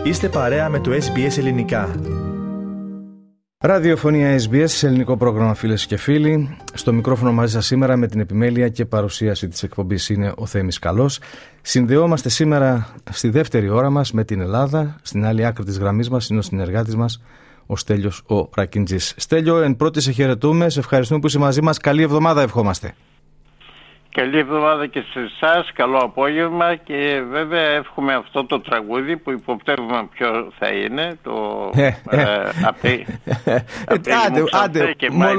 Είστε παρέα με το SBS Ελληνικά. Ραδιοφωνία SBS, ελληνικό πρόγραμμα, φίλες και φίλοι. Στο μικρόφωνο μαζί σας σήμερα με την επιμέλεια και παρουσίαση της εκπομπής είναι ο Θέμης Καλός. Συνδεόμαστε σήμερα στη δεύτερη ώρα μας με την Ελλάδα. Στην άλλη άκρη της γραμμής μας είναι ο συνεργάτης μας, ο Στέλιος ο Ρακιντζής. Στέλιο, εν πρώτη σε χαιρετούμε, σε ευχαριστούμε που είσαι μαζί μας. Καλή εβδομάδα ευχόμαστε. Καλή εβδομάδα και σε εσάς, καλό απόγευμα και βέβαια εύχομαι αυτό το τραγούδι που υποπτεύουμε ποιο θα είναι, το άντε,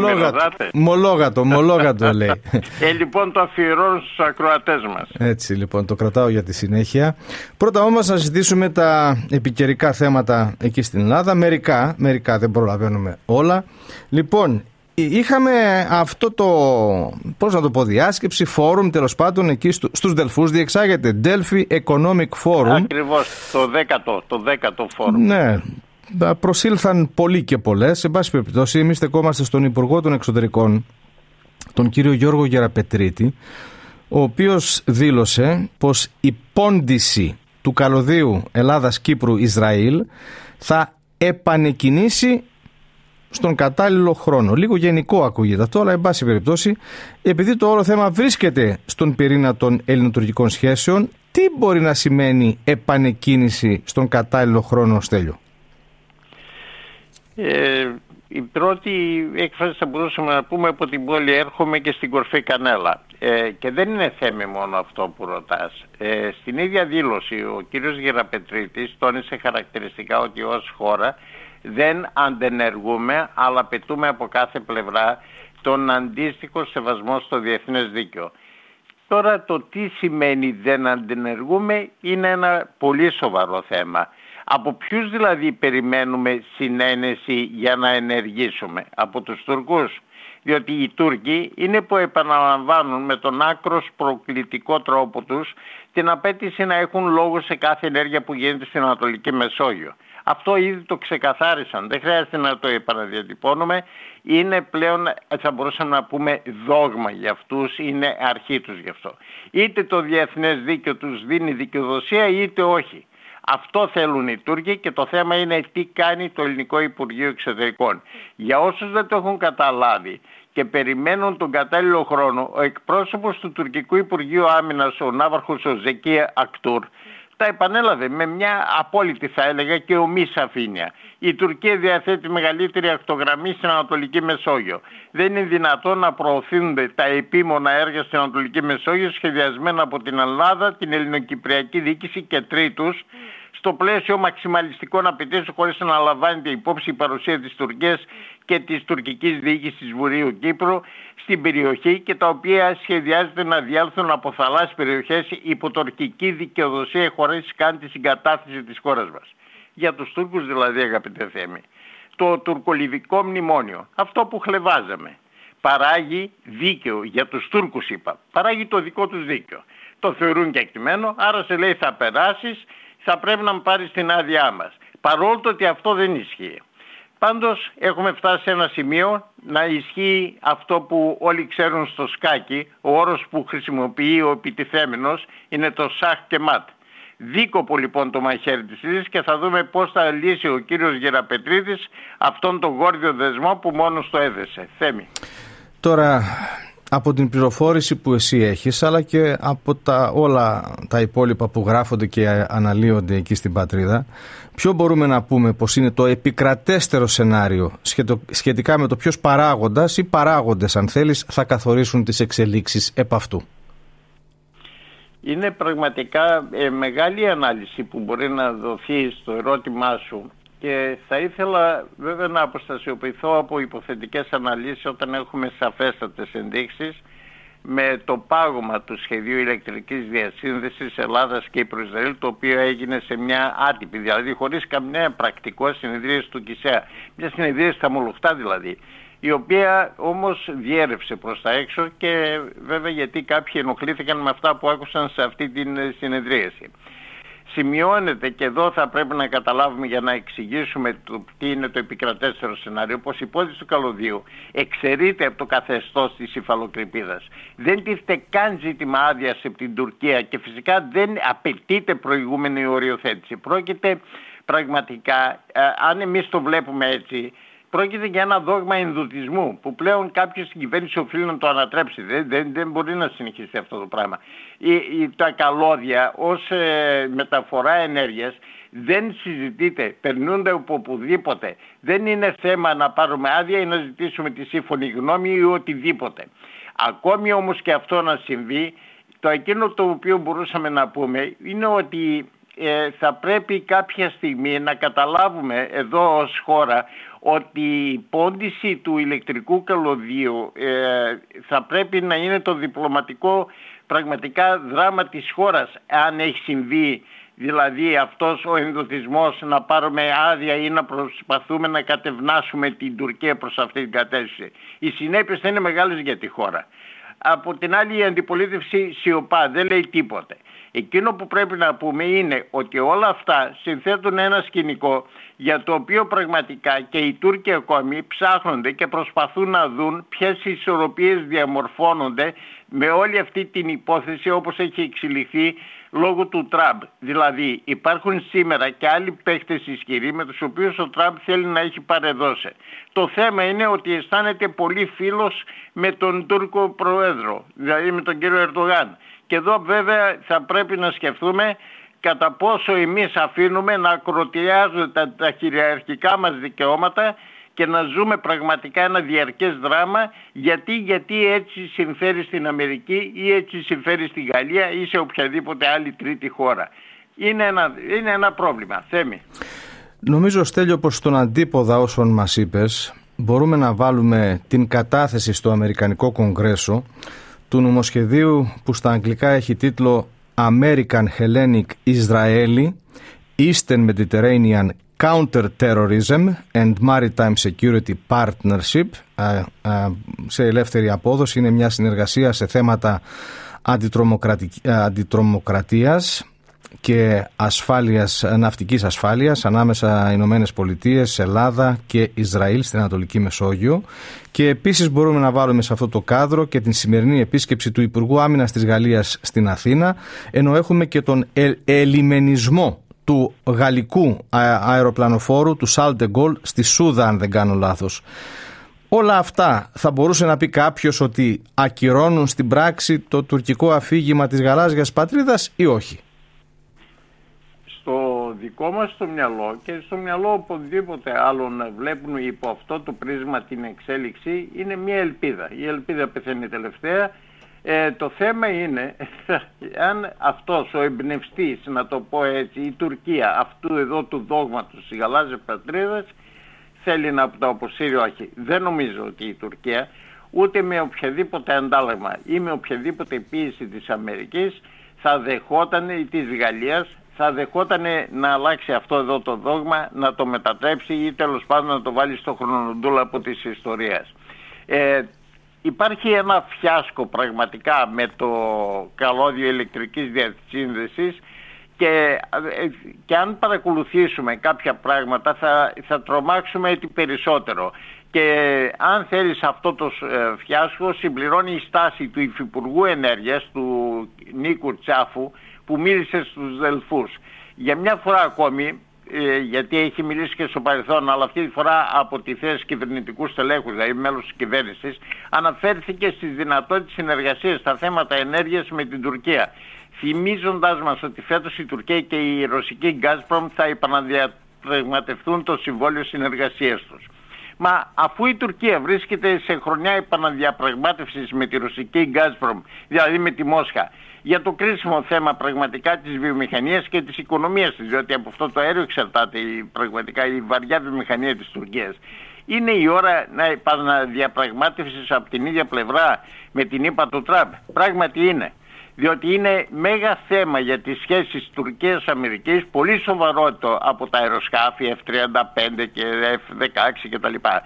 μολόγατο λέει. Λοιπόν το αφιερώνω στους ακροατές μας. Έτσι λοιπόν, το κρατάω για τη συνέχεια. Πρώτα όμως να συζητήσουμε τα επικαιρικά θέματα εκεί στην Ελλάδα, μερικά δεν προλαβαίνουμε όλα. Λοιπόν, είχαμε αυτό το, πώς να το πω, διάσκεψη, φόρουμ τέλος πάντων εκεί στους Δελφούς, διεξάγεται Delphi Economic Forum. Ακριβώς, το 10ο φόρουμ. Ναι, προσήλθαν πολλοί και πολλές. Σε πάση περιπτώσει, εμείς στεκόμαστε στον Υπουργό των Εξωτερικών, τον κύριο Γιώργο Γεραπετρίτη, ο οποίος δήλωσε πως η πόντιση του καλωδίου Ελλάδας-Κύπρου-Ισραήλ θα επανεκκινήσει στον κατάλληλο χρόνο. Λίγο γενικό ακούγεται αυτό, αλλά εν πάση περιπτώσει, επειδή το όλο θέμα βρίσκεται στον πυρήνα των ελληνοτουρκικών σχέσεων, τι μπορεί να σημαίνει επανεκκίνηση στον κατάλληλο χρόνο, Στέλιο? Η πρώτη έκφραση θα μπορούσαμε να πούμε από την πόλη έρχομαι και στην κορφή κανέλα. Και δεν είναι θέμα μόνο αυτό που ρωτάς. Στην ίδια δήλωση ο κύριος Γεραπετρίτης τόνισε χαρακτηριστικά ότι ως χώρα δεν αντενεργούμε, αλλά απαιτούμε από κάθε πλευρά τον αντίστοιχο σεβασμό στο διεθνές δίκαιο. Τώρα το τι σημαίνει δεν αντενεργούμε είναι ένα πολύ σοβαρό θέμα. Από ποιους δηλαδή περιμένουμε συνένεση για να ενεργήσουμε? Από τους Τούρκους? Διότι οι Τούρκοι είναι που επαναλαμβάνουν με τον άκρος προκλητικό τρόπο τους την απέτηση να έχουν λόγο σε κάθε ενέργεια που γίνεται στην Ανατολική Μεσόγειο. Αυτό ήδη το ξεκαθάρισαν, δεν χρειάζεται να το επαναδιατυπώνουμε, είναι πλέον, θα μπορούσαμε να πούμε, δόγμα για αυτούς, είναι αρχή τους γι' αυτό. Είτε το διεθνές δίκαιο τους δίνει δικαιοδοσία είτε όχι. Αυτό θέλουν οι Τούρκοι και το θέμα είναι τι κάνει το Ελληνικό Υπουργείο Εξωτερικών. Για όσους δεν το έχουν καταλάβει και περιμένουν τον κατάλληλο χρόνο, ο εκπρόσωπος του Τουρκικού Υπουργείου Άμυνας, ο ναύαρχος ο Ζεκί Ακτούρ, τα επανέλαβε με μια απόλυτη, θα έλεγα, και ομή σαφήνεια. Η Τουρκία διαθέτει μεγαλύτερη ακτογραμμή στην Ανατολική Μεσόγειο. Δεν είναι δυνατόν να προωθούνται τα επίμονα έργα στην Ανατολική Μεσόγειο σχεδιασμένα από την Ελλάδα, την ελληνοκυπριακή διοίκηση και τρίτους, στο πλαίσιο μαξιμαλιστικών απαιτήσεων, χωρίς να λαμβάνεται υπόψη η παρουσία της Τουρκίας και της τουρκικής διοίκησης Βορείου Κύπρου στην περιοχή και τα οποία σχεδιάζεται να διάλθουν από θαλάσσιες περιοχές υπό τουρκική δικαιοδοσία χωρίς καν τη συγκατάθεση της χώρας μας. Για τους Τούρκους δηλαδή, αγαπητέ Θέμη, το τουρκολιβικό μνημόνιο, αυτό που χλεβάζαμε, παράγει δίκαιο για τους Τούρκους, είπα, παράγει το δικό τους δίκαιο. Το θεωρούν κεκτημένο, άρα σε λέει θα περάσεις, θα πρέπει να πάρεις την άδειά μας. Παρόλο το ότι αυτό δεν ισχύει. Πάντως έχουμε φτάσει σε ένα σημείο να ισχύει αυτό που όλοι ξέρουν στο σκάκι, ο όρος που χρησιμοποιεί ο επιτιθέμενος είναι το σαχ και ματ. Δίκοπο λοιπόν το μαχαίρι της λύσης και θα δούμε πώς θα λύσει ο κύριος Γεραπετρίτης αυτόν τον γόρδιο δεσμό που μόνος το έδεσε. Θέμη. Τώρα, από την πληροφόρηση που εσύ έχεις, αλλά και από όλα τα υπόλοιπα που γράφονται και αναλύονται εκεί στην πατρίδα, ποιο μπορούμε να πούμε πως είναι το επικρατέστερο σενάριο σχετικά με το ποιος παράγοντας ή παράγοντες, αν θέλεις, θα καθορίσουν τις εξελίξεις επ' αυτού? Είναι πραγματικά μεγάλη ανάλυση που μπορεί να δοθεί στο ερώτημά σου και θα ήθελα βέβαια να αποστασιοποιηθώ από υποθετικές αναλύσεις όταν έχουμε σαφέστατες ενδείξεις με το πάγωμα του σχεδίου ηλεκτρικής διασύνδεσης Ελλάδας-Κύπρου-Ισραήλ, το οποίο έγινε σε μια άτυπη, δηλαδή χωρίς καμία πρακτικό συνεδρίαση του ΚΙΣΕΑ. Μια συνεδρίαση στα Μολοχτά δηλαδή, η οποία όμως διέρευσε προς τα έξω και βέβαια γιατί κάποιοι ενοχλήθηκαν με αυτά που άκουσαν σε αυτή την συνεδρίαση. σημειώνεται, και εδώ θα πρέπει να καταλάβουμε για να εξηγήσουμε τι είναι το επικρατέστερο σενάριο, πως η πόλη του καλωδίου εξαιρείται από το καθεστώς της υφαλοκρηπίδας. Δεν τίθεται καν ζήτημα άδειας από την Τουρκία και φυσικά δεν απαιτείται προηγούμενη οριοθέτηση. Πρόκειται πραγματικά, αν εμείς το βλέπουμε έτσι, πρόκειται για ένα δόγμα ενδουτισμού που πλέον κάποιος στην κυβέρνηση οφείλει να το ανατρέψει. Δεν μπορεί να συνεχίσει αυτό το πράγμα. Τα καλώδια ως μεταφορά ενέργειας δεν συζητείται, περνούνται από οπουδήποτε. Δεν είναι θέμα να πάρουμε άδεια ή να ζητήσουμε τη σύμφωνη γνώμη ή οτιδήποτε. Ακόμη όμως και αυτό να συμβεί, το εκείνο το οποίο μπορούσαμε να πούμε είναι ότι θα πρέπει κάποια στιγμή να καταλάβουμε εδώ ως χώρα ότι η πόντιση του ηλεκτρικού καλωδίου θα πρέπει να είναι το διπλωματικό πραγματικά δράμα της χώρας, αν έχει συμβεί δηλαδή αυτός ο ενδοθισμός, να πάρουμε άδεια ή να προσπαθούμε να κατευνάσουμε την Τουρκία προς αυτή την κατεύθυνση. Οι συνέπειες θα είναι μεγάλες για τη χώρα. Από την άλλη η αντιπολίτευση σιωπά, δεν λέει τίποτε. Εκείνο που πρέπει να πούμε είναι ότι όλα αυτά συνθέτουν ένα σκηνικό για το οποίο πραγματικά και οι Τούρκοι ακόμη ψάχνονται και προσπαθούν να δουν ποιες ισορροπίες διαμορφώνονται με όλη αυτή την υπόθεση όπως έχει εξελιχθεί λόγω του Τραμπ. Δηλαδή υπάρχουν σήμερα και άλλοι παίχτες ισχυροί με τους οποίους ο Τραμπ θέλει να έχει παρεδώσει. Το θέμα είναι ότι αισθάνεται πολύ φίλος με τον Τούρκο Πρόεδρο, δηλαδή με τον κύριο Ερντογάν. Και εδώ βέβαια θα πρέπει να σκεφτούμε κατά πόσο εμείς αφήνουμε να ακροτηριάζονται τα κυριαρχικά μας δικαιώματα και να ζούμε πραγματικά ένα διαρκές δράμα, γιατί έτσι συμφέρει στην Αμερική ή έτσι συμφέρει στη Γαλλία ή σε οποιαδήποτε άλλη τρίτη χώρα. Είναι ένα πρόβλημα. Θέμη. Νομίζω, Στέλιο, πως στον αντίποδα όσων μας είπες μπορούμε να βάλουμε την κατάθεση στο Αμερικανικό Κογκρέσο του νομοσχεδίου που στα αγγλικά έχει τίτλο American Hellenic Israeli Eastern Mediterranean Counter-Terrorism and Maritime Security Partnership. Σε ελεύθερη απόδοση είναι μια συνεργασία σε θέματα αντιτρομοκρατίας και ασφάλειας, ναυτικής ασφάλειας ανάμεσα Ηνωμένες Πολιτείες, Ελλάδα και Ισραήλ στην Ανατολική Μεσόγειο. Και επίσης μπορούμε να βάλουμε σε αυτό το κάδρο και την σημερινή επίσκεψη του Υπουργού Άμυνας της Γαλλίας στην Αθήνα, ενώ έχουμε και τον ελιμενισμό του γαλλικού αεροπλανοφόρου του Charles de Gaulle στη Σούδα, αν δεν κάνω λάθος. Όλα αυτά θα μπορούσε να πει κάποιος ότι ακυρώνουν στην πράξη το τουρκικό αφήγημα της γαλάζιας πατρίδας ή όχι? Στο δικό μας το μυαλό και στο μυαλό οπουδήποτε άλλον βλέπουν υπό αυτό το πρίσμα την εξέλιξη είναι μια ελπίδα. Η ελπίδα πεθαίνει τελευταία. Το θέμα είναι αν αυτός ο εμπνευστής, να το πω έτσι, η Τουρκία αυτού εδώ του δόγματος της γαλάζιας πατρίδας θέλει να το αποσύρει, όχι. Δεν νομίζω ότι η Τουρκία ούτε με οποιαδήποτε αντάλλαγμα ή με οποιαδήποτε πίεση της Αμερικής θα δεχόταν, ή της Γαλλίας, θα δεχόταν να αλλάξει αυτό εδώ το δόγμα, να το μετατρέψει ή τέλος πάντων να το βάλει στο χρονοτούλαπο της ιστορίας. Υπάρχει ένα φιάσκο πραγματικά με το καλώδιο ηλεκτρικής διασύνδεσης και αν παρακολουθήσουμε κάποια πράγματα θα τρομάξουμε έτσι περισσότερο. Και αν θέλεις αυτό το φιάσκο συμπληρώνει η στάση του Υφυπουργού Ενέργειας, του Νίκου Τσάφου, που μίλησε στους Δελφούς. Για μια φορά ακόμη, γιατί έχει μιλήσει και στο παρελθόν, αλλά αυτή τη φορά από τη θέση κυβερνητικού στελέχους, δηλαδή μέλος της κυβέρνησης, αναφέρθηκε στις δυνατότητες συνεργασίας στα θέματα ενέργειας με την Τουρκία, θυμίζοντας μας ότι φέτος η Τουρκία και η ρωσική Gazprom θα επαναδιαπραγματευτούν το συμβόλαιο συνεργασίας τους. Μα αφού η Τουρκία βρίσκεται σε χρονιά επαναδιαπραγμάτευσης με τη ρωσική Gazprom, δηλαδή με τη Μόσχα, για το κρίσιμο θέμα πραγματικά της βιομηχανίας και της οικονομίας της, διότι από αυτό το αέριο εξαρτάται πραγματικά η βαριά βιομηχανία της Τουρκίας, είναι η ώρα να επαναδιαπραγμάτευσης από την ίδια πλευρά με την ΗΠΑ του Τραμπ? Πράγματι είναι. Διότι είναι μέγα θέμα για τις σχέσεις Τουρκίας-Αμερικής, πολύ σοβαρότερο από τα αεροσκάφη F-35 και F-16 κτλ.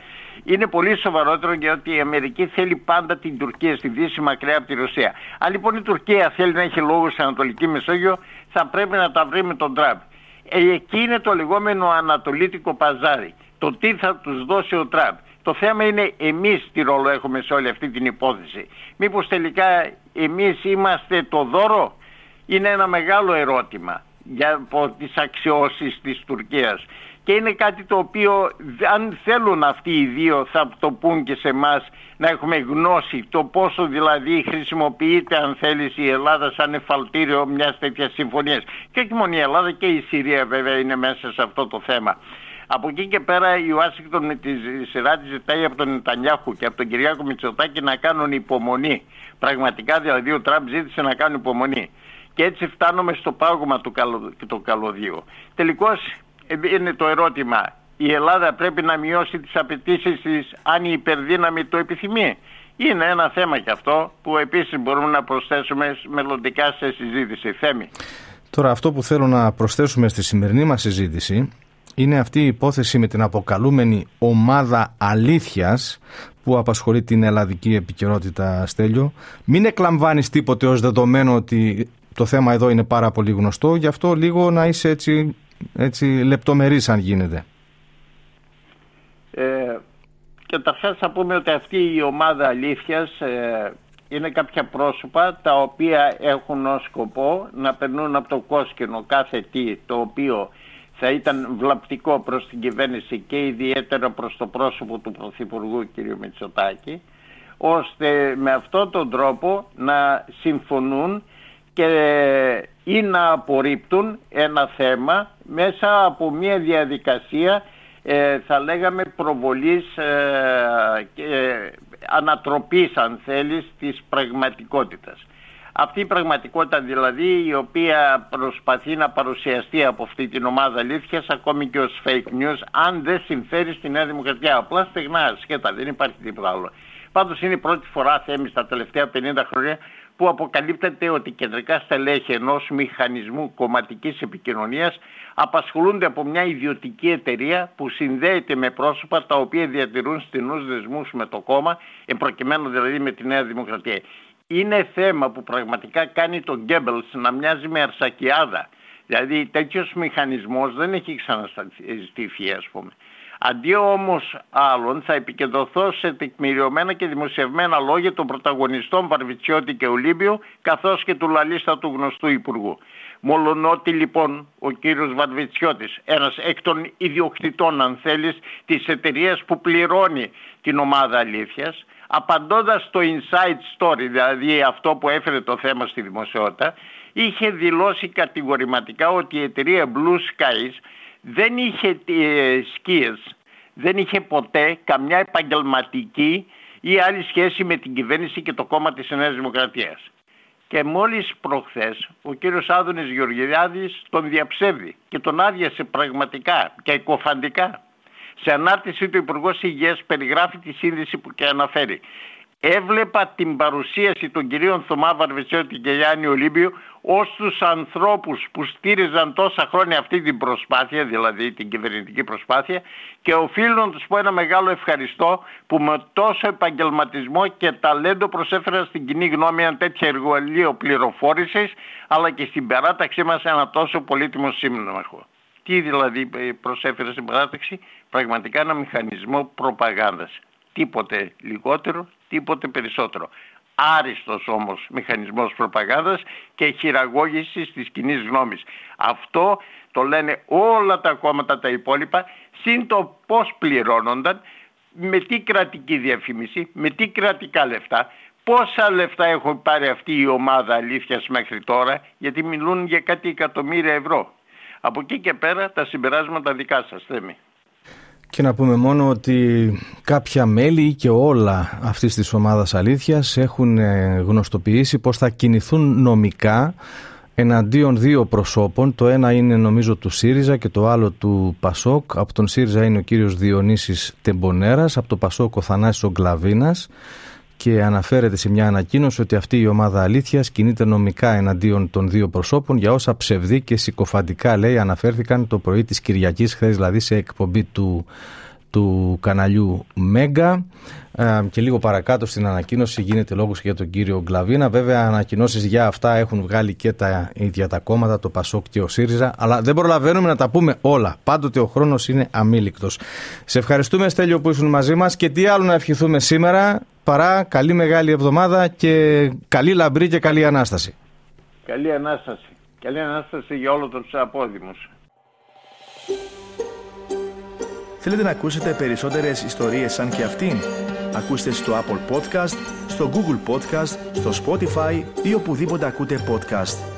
Είναι πολύ σοβαρότερο, γιατί η Αμερική θέλει πάντα την Τουρκία στη Δύση, μακριά από τη Ρωσία. Αν λοιπόν η Τουρκία θέλει να έχει λόγο στην Ανατολική Μεσόγειο, θα πρέπει να τα βρει με τον Τραμπ. Εκεί είναι το λεγόμενο ανατολίτικο παζάρι. Το τι θα τους δώσει ο Τραμπ. Το θέμα είναι εμείς τι ρόλο έχουμε σε όλη αυτή την υπόθεση. Μήπως τελικά εμείς είμαστε το δώρο? Είναι ένα μεγάλο ερώτημα από τις αξιώσεις της Τουρκίας. Και είναι κάτι το οποίο, αν θέλουν αυτοί οι δύο, θα το πούν και σε εμάς, να έχουμε γνώση το πόσο δηλαδή χρησιμοποιείται, αν θέλεις, η Ελλάδα σαν εφαλτήριο μιας τέτοιας συμφωνίας. Και όχι μόνο η Ελλάδα, και η Συρία βέβαια είναι μέσα σε αυτό το θέμα. Από εκεί και πέρα η Ουάσιγκτον με τη σειρά της ζητάει από τον Νετανιάχου και από τον Κυριάκο Μητσοτάκη να κάνουν υπομονή. Πραγματικά δηλαδή ο Τραμπ ζήτησε να κάνουν υπομονή. Και έτσι φτάνουμε στο πάγωμα του καλωδίου. Τελικώς είναι το ερώτημα, η Ελλάδα πρέπει να μειώσει τις απαιτήσεις της αν η υπερδύναμη το επιθυμεί? Είναι ένα θέμα και αυτό που επίσης μπορούμε να προσθέσουμε μελλοντικά σε συζήτηση. Θέμη. Τώρα αυτό που θέλω να προσθέσουμε στη σημερινή μας συζήτηση είναι αυτή η υπόθεση με την αποκαλούμενη ομάδα αλήθειας που απασχολεί την ελλαδική επικαιρότητα, Στέλιο. Μην εκλαμβάνεις τίποτε ως δεδομένο ότι το θέμα εδώ είναι πάρα πολύ γνωστό, γι' αυτό λίγο να είσαι έτσι λεπτομερής αν γίνεται. Καταρχάς θα πούμε ότι αυτή η ομάδα αλήθειας είναι κάποια πρόσωπα τα οποία έχουν ως σκοπό να περνούν από το κόσκινο κάθε τι το οποίο θα ήταν βλαπτικό προς την κυβέρνηση και ιδιαίτερα προς το πρόσωπο του Πρωθυπουργού κ. Μητσοτάκη, ώστε με αυτόν τον τρόπο να συμφωνούν ή να απορρίπτουν ένα θέμα μέσα από μια διαδικασία θα λέγαμε προβολής ανατροπής, αν θέλεις, της πραγματικότητας. Αυτή η πραγματικότητα δηλαδή, η οποία προσπαθεί να παρουσιαστεί από αυτή την ομάδα αλήθειας ακόμη και ως fake news, αν δεν συμφέρει στη Νέα Δημοκρατία. Απλά στεγνά, ασχέτα, δεν υπάρχει τίποτα άλλο. Πάντως είναι η πρώτη φορά, Θέμη, στα τελευταία 50 χρόνια που αποκαλύπτεται ότι κεντρικά στελέχη ενός μηχανισμού κομματικής επικοινωνίας απασχολούνται από μια ιδιωτική εταιρεία που συνδέεται με πρόσωπα τα οποία διατηρούν στενούς δεσμούς με το κόμμα, προκειμένου δηλαδή με τη Νέα Δημοκρατία. Είναι θέμα που πραγματικά κάνει τον Γκέμπελς να μοιάζει με αρσακιάδα. Δηλαδή τέτοιος μηχανισμός δεν έχει ξαναστηθεί, ας πούμε. Αντί όμως άλλων θα επικεντρωθώ σε τεκμηριωμένα και δημοσιευμένα λόγια των πρωταγωνιστών Βαρβιτσιώτη και Ολύμπιου, καθώς και του λαλίστατου γνωστού υπουργού. Μολονότι λοιπόν ο κύριος Βαρβιτσιώτης, ένας εκ των ιδιοκτητών αν θέλεις της εταιρείας που πληρώνει την ομάδα αλήθειας, απαντώντας στο inside story, δηλαδή αυτό που έφερε το θέμα στη δημοσιότητα, είχε δηλώσει κατηγορηματικά ότι η εταιρεία Blue Skies δεν είχε σκίες, δεν είχε ποτέ καμιά επαγγελματική ή άλλη σχέση με την κυβέρνηση και το κόμμα της Νέας Δημοκρατίας. Και μόλις προχθές ο κύριος Άδωνης Γεωργιάδης τον διαψεύδει και τον άδειασε πραγματικά και εκοφαντικά. Σε ανάρτηση του Υπουργός Υγείας περιγράφει τη σύνδεση που και αναφέρει. Έβλεπα την παρουσίαση των κυρίων Θωμά Βαρβιτσιώτη και Γιάννη Ολύμπιου ως τους ανθρώπους που στήριζαν τόσα χρόνια αυτή την προσπάθεια, δηλαδή την κυβερνητική προσπάθεια, και οφείλω να τους πω ένα μεγάλο ευχαριστώ που με τόσο επαγγελματισμό και ταλέντο προσέφεραν στην κοινή γνώμη ένα τέτοιο εργαλείο πληροφόρησης, αλλά και στην παράταξή μας ένα τόσο πολύτιμο σύμμαχο. Τι δηλαδή προσέφερε στην παράταξη? Πραγματικά ένα μηχανισμό προπαγάνδας. Τίποτε λιγότερο, τίποτε περισσότερο. Άριστος όμως μηχανισμός προπαγάνδας και χειραγώγησης της κοινής γνώμης. Αυτό το λένε όλα τα κόμματα τα υπόλοιπα, συν το πώς πληρώνονταν, με τι κρατική διαφήμιση, με τι κρατικά λεφτά, πόσα λεφτά έχουν πάρει αυτή η ομάδα αλήθειας μέχρι τώρα, γιατί μιλούν για κάτι εκατομμύρια ευρώ. Από εκεί και πέρα τα συμπεράσματα δικά σας, Θέμη. Και να πούμε μόνο ότι κάποια μέλη και όλα αυτής της ομάδας αλήθειας έχουν γνωστοποιήσει πως θα κινηθούν νομικά εναντίον δύο προσώπων. Το ένα είναι νομίζω του ΣΥΡΙΖΑ και το άλλο του ΠΑΣΟΚ. Από τον ΣΥΡΙΖΑ είναι ο κύριος Διονύσης Τεμπονέρας, από το ΠΑΣΟΚ ο Θανάσης ο Γκλαβίνας, και αναφέρεται σε μια ανακοίνωση ότι αυτή η ομάδα αλήθειας κινείται νομικά εναντίον των δύο προσώπων για όσα ψευδή και συκοφαντικά, λέει, αναφέρθηκαν το πρωί της Κυριακής, χθες δηλαδή, σε εκπομπή του του καναλιού Μέγκα. Και λίγο παρακάτω στην ανακοίνωση γίνεται λόγος για τον κύριο Γκλαβίνα. Βέβαια, ανακοινώσεις για αυτά έχουν βγάλει και τα ίδια τα κόμματα, το ΠΑΣΟΚ και ο ΣΥΡΙΖΑ, αλλά δεν προλαβαίνουμε να τα πούμε όλα. Πάντοτε ο χρόνος είναι αμήλικτος. Σε ευχαριστούμε, Στέλιο, που ήσουν μαζί μας, και τι άλλο να ευχηθούμε σήμερα παρά καλή μεγάλη εβδομάδα και καλή λαμπρή και καλή Ανάσταση. Καλή Ανάσταση. Καλή Ανάσταση για όλους τους απόδημους. Θέλετε να ακούσετε περισσότερες ιστορίες σαν και αυτήν? Ακούστε στο Apple Podcast, στο Google Podcast, στο Spotify ή οπουδήποτε ακούτε podcast.